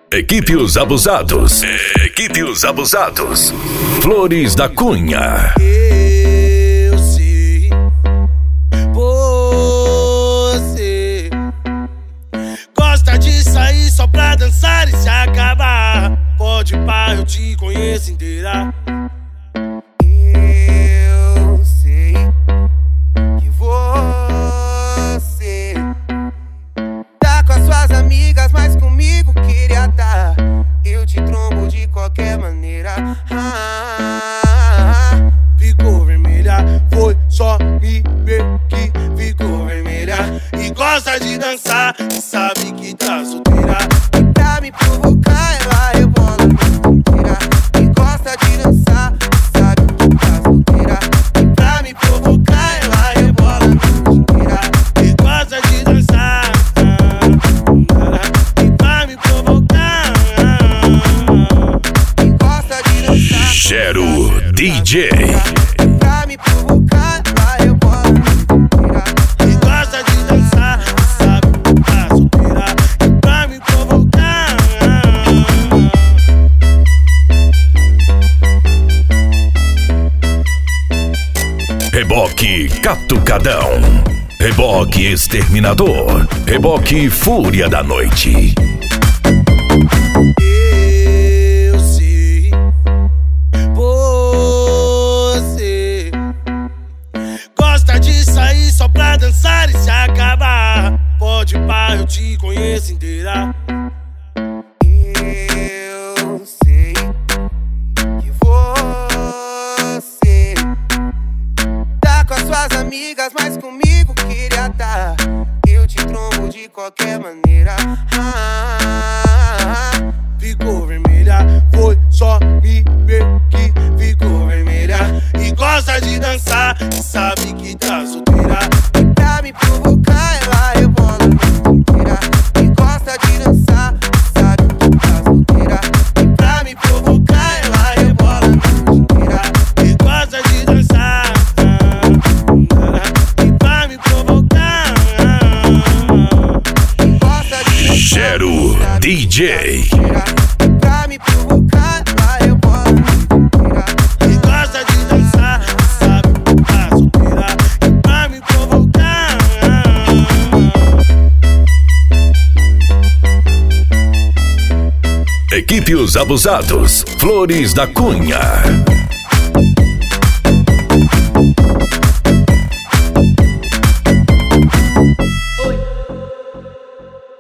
Equipe Os Abusados. Equipe Os Abusados. Flores da Cunha. Eu sei, você gosta de sair só pra dançar e se acabar. Pode pá, eu te conheço inteira. Eu sei que você tá com as suas amigas, mas comigo queria tá. Eu te trombo de qualquer maneira. Ficou vermelha, foi só me ver que ficou vermelha. E gosta de dançar, sabe que tá solteira. E pra me provocar ela rebola inteira. E gosta de dançar, sabe que tá solteira. E pra me provocar ela rebola inteira. E gosta de dançar, e pra me provocar. E gosta de dançar. Gero DJ. Pra me provocar, vai eu bola inteira. E gosta de dançar, sabe que tá solteira. E pra me provocar. Reboque Catucadão. Reboque Exterminador. Reboque Fúria da Noite. Eu sei, você gosta de sair só pra dançar e se acabar. Pode pá, eu te conheço inteira. Eu sei que você tá com as suas amigas, mas comigo queria tá. Eu te trombo de qualquer maneira. Ficou vermelha, foi só me ver que ficou vermelha. E gosta de dançar, sabe que tá solteira. E pra me provocar ela rebola inteira. E gosta de dançar, sabe que tá solteira. E pra me provocar ela rebola inteira. E gosta de dançar, e pra me provocar. E gosta de dançar, Gero DJ. pra me provocar, vai eu bola inteira. E gosta de dançar, sabe que tá solteira. E pra me provocar. Equipe Os Abusados. Flores da Cunha.